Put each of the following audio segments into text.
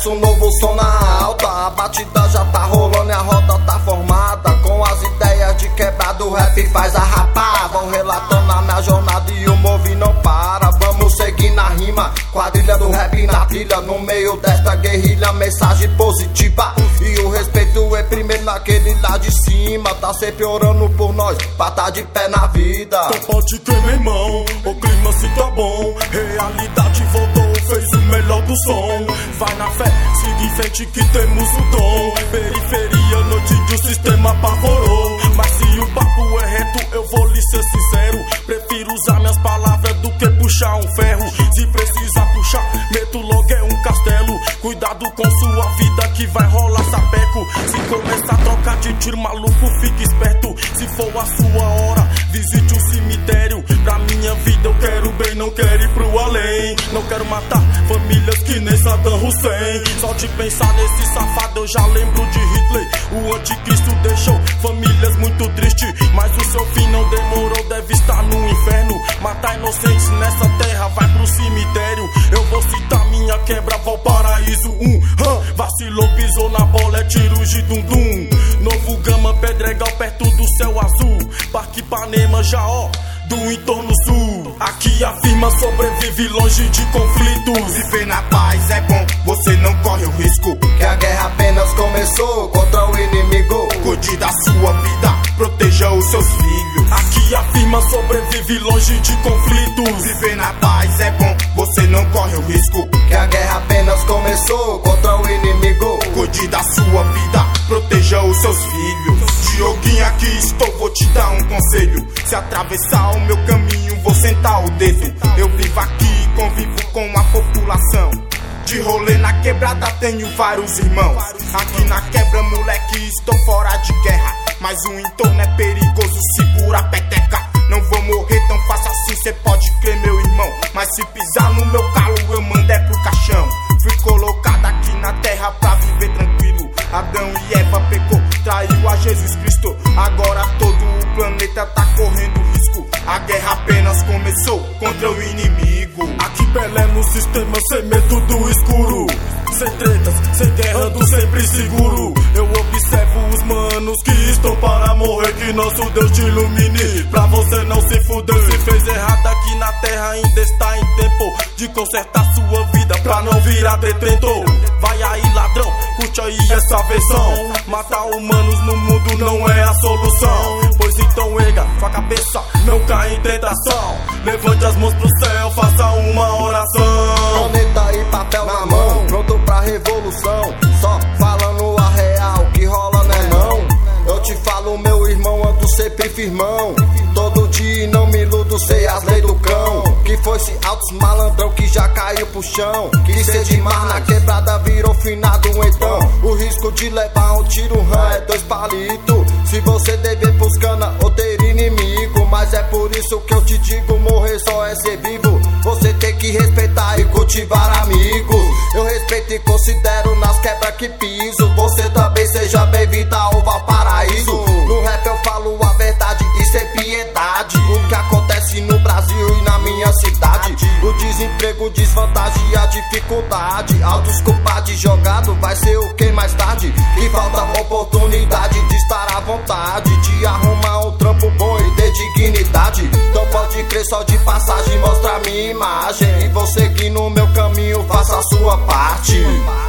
começa um novo som na alta. A batida já tá rolando e a roda tá formada. Com as ideias de quebrado, o rap faz arrapar. Vão relatando a minha jornada e o move não para. Vamos seguir na rima, quadrilha do rap na trilha. No meio desta guerrilha, mensagem positiva. E o respeito é primeiro naquele lá de cima. Tá sempre orando por nós, pra tá de pé na vida. Então pode crer, meu irmão, o clima se tá bom. Realidade voltou, fez o melhor do som. Vai na fé, siga em frente que temos o dom. Periferia, noite de o sistema apavorou. Mas se o papo é reto, eu vou lhe ser sincero. Prefiro usar minhas palavras do que puxar um ferro. Se precisar puxar, meto logo é um castelo. Cuidado com sua vida que vai rolar sapeco. Se começar a trocar de tiro, maluco, fique esperto. Se for a sua hora, visite um cemitério. Pra minha vida eu quero bem, não quero ir pro além. Não quero matar famílias que nem Saddam Hussein. Só de pensar nesse safado eu já lembro de Hitler. O anticristo deixou famílias muito tristes, mas o seu fim não demorou, deve estar no inferno. Matar inocentes nessa terra, vai pro cemitério. Eu vou citar minha quebra, Valparaíso. Vacilou, pisou na bola, é tiro de dum-dum. Novo Gama, Pedregal, perto do céu azul. Parque Ipanema, Jaó, do entorno sul. Aqui a firma sobrevive longe de conflitos. Viver na paz é bom, você não corre o risco. Que a guerra apenas começou contra o inimigo. Cuide da sua vida, proteja os seus filhos. Aqui a firma sobrevive longe de conflitos. Viver na paz é bom, você não corre o risco. Que a guerra apenas começou contra o inimigo. Cuide da sua vida, proteja os seus filhos. Dioguinho, aqui estou, vou te dar um conselho. Se atravessar o meu caminho, vou sentar o dedo. Eu vivo aqui e convivo com a população. De rolê na quebrada tenho vários irmãos. Aqui na quebra, moleque, estou fora de guerra. Mas o entorno é perigoso, segura a peteca. Não vou morrer tão fácil assim, cê pode crer, meu irmão. Mas se pisar no meu calo, eu mando é pro caixão. Fui colocado aqui na terra pra viver tranquilo. Adão e Eva pecou, traiu a Jesus Cristo. Agora todo o planeta tá correndo risco. A guerra apenas começou contra o inimigo. Aqui Pelé no sistema, sem medo do escuro. Sem tretas, sem guerra, do sempre seguro. Eu observo os manos que estão para morrer. Que nosso Deus te ilumine, pra você não se fuder. Se fez errado aqui na terra, ainda está em tempo de consertar sua vida, pra não virar detentor. Vai aí, ladrão, curte aí essa versão. Matar humanos no mundo não é a solução. Pois então erga sua cabeça, não cai em tentação. Levante as mãos pro céu, faça uma oração. Caneta e papel na mão, pronto pra revolução. Só falando a real, que rola né não. Eu te falo, meu irmão, ando sempre firmão. Todo dia não me iludo, sei as leis do cão. Que foi-se altos malandrão que já caiu pro chão. Que ser de mar na quebrada virou finado então. O risco de levar um tiro é 2 palitos. Se você dever pros cana ou ter inimigo. Mas é por isso que eu te digo, morrer só é ser vivo. Você tem que respeitar e cultivar amigos. Eu respeito e considero nas quebras que piso. Você também seja bem-vindo ao Valparaíso. No rap eu falo a verdade e sem piedade. O que acontece no Brasil e na minha cidade. O desemprego, desvantagem e a dificuldade. Altos culpados jogado vai ser o que mais tarde. Que falta oportunidade de estar à vontade. De arrumar um trampo bom e ter dignidade. Então pode crer, só de passagem mostra a minha imagem. E vou seguir no meu caminho, faça a sua parte.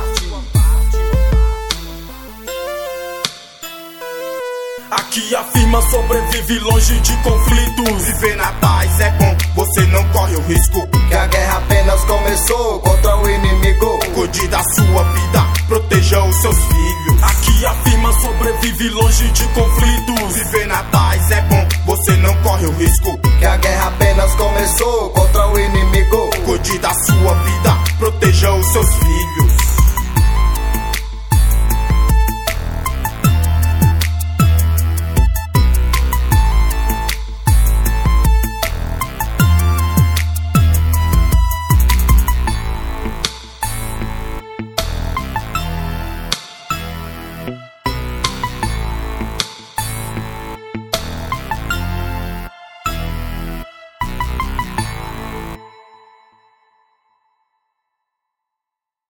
Aqui a firma sobrevive longe de conflitos. Viver na paz é bom, você não corre o risco. Que a guerra apenas começou contra o inimigo. Cuide da sua vida, proteja os seus filhos. Aqui a firma sobrevive longe de conflitos. Viver na paz é bom, você não corre o risco. Que a guerra apenas começou contra o inimigo. Cuide da sua vida, proteja os seus filhos.